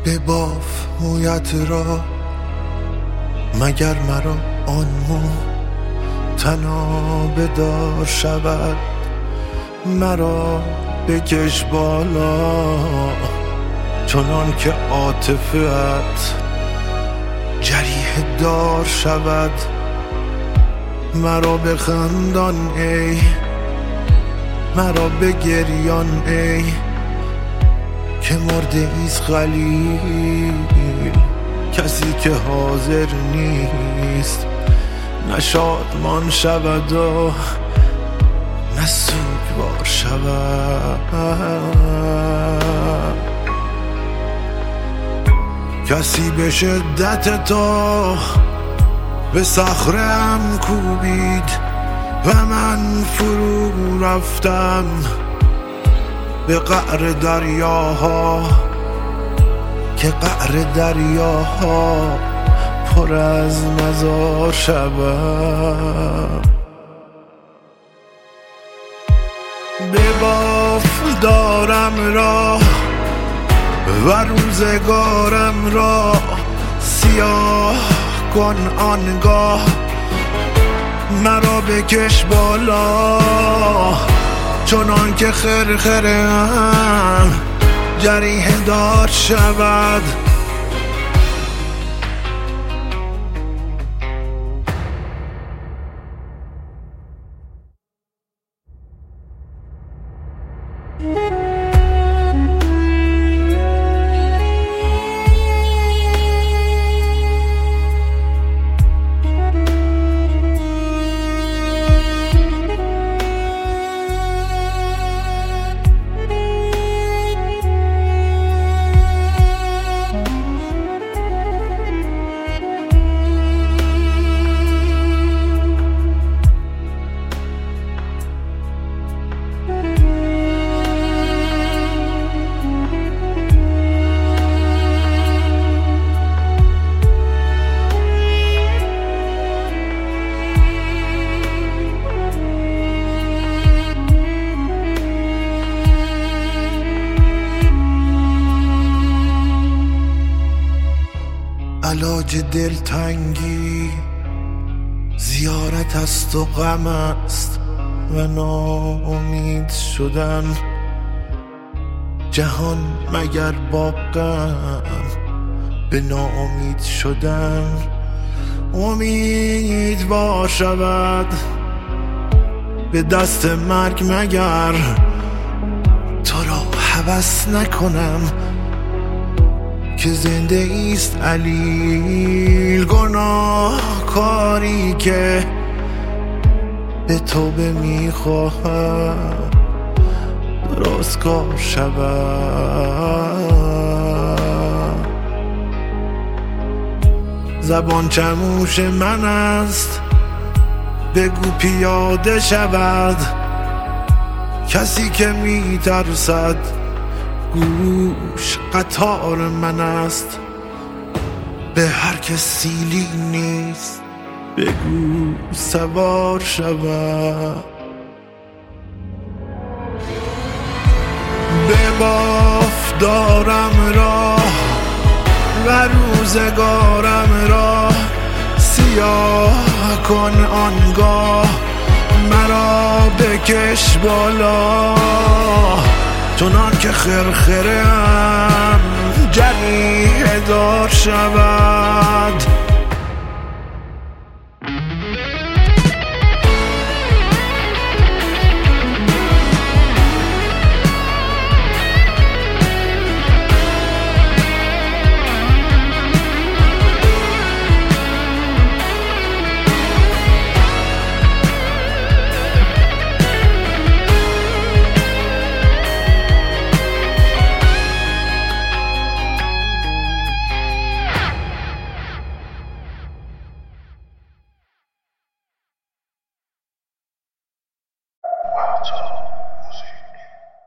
بباف مویت را مگر مرا آن مو تنها بدار شود. مرا بکش بالا چنان که عاطفه‌ات جریح دار شود. مرا بخندان ای مرا بگریان ای که مرده ایست خلیل، کسی که حاضر نیست نه شادمان شود و نه سوگوار شود. کسی به شدت تو به صخره‌ام کوبید و من فرو رفتم به قعر دریاها که قعر دریاها پر از مزار شود. بباف دارم را و روزگارم را سیاه کن آنگاه. مرا بکش بالا چنان که خرخره‌ام جریح دار شود. علاج دلتنگی زیارت است و غم است و ناامید شدن. جهان مگر با غم به ناامید شدن امیدوار شود. به دست مرگ مگر تو را هوس نکنم که زنده ایست علیل. گناه کاری که به توبه میخواهم درست کار شود. زبان چموش من است بگو پیاده شود. کسی که میترسد گوش قطار من است. به هر که سیلی نیست بگو سوار شود. بباف دارم را و روزگارم را سیاه کن آنگاه. مرا بکش بالا چنان که خرخره‌ام جریح دار شود. Wow.